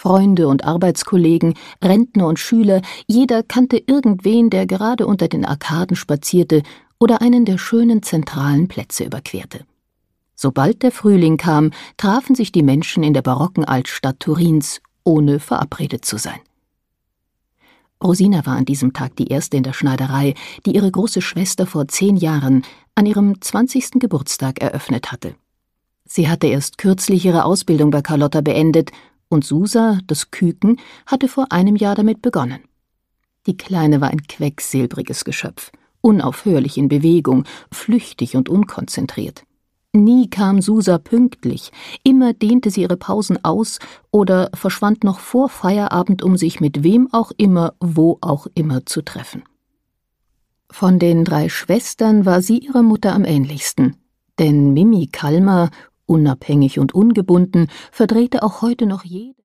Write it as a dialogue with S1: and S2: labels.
S1: Freunde und Arbeitskollegen, Rentner und Schüler, jeder kannte irgendwen, der gerade unter den Arkaden spazierte oder einen der schönen zentralen Plätze überquerte. Sobald der Frühling kam, trafen sich die Menschen in der barocken Altstadt Turins, ohne verabredet zu sein. Rosina war an diesem Tag die erste in der Schneiderei, die ihre große Schwester vor 10 Jahren an ihrem 20. Geburtstag eröffnet hatte. Sie hatte erst kürzlich ihre Ausbildung bei Carlotta beendet und Susa, das Küken, hatte vor einem Jahr damit begonnen. Die Kleine war ein quecksilbriges Geschöpf, unaufhörlich in Bewegung, flüchtig und unkonzentriert. Nie kam Susa pünktlich, immer dehnte sie ihre Pausen aus oder verschwand noch vor Feierabend, um sich mit wem auch immer, wo auch immer zu treffen. Von den 3 Schwestern war sie ihrer Mutter am ähnlichsten, denn Mimi Kalmer, unabhängig und ungebunden, verdrehte auch heute noch jede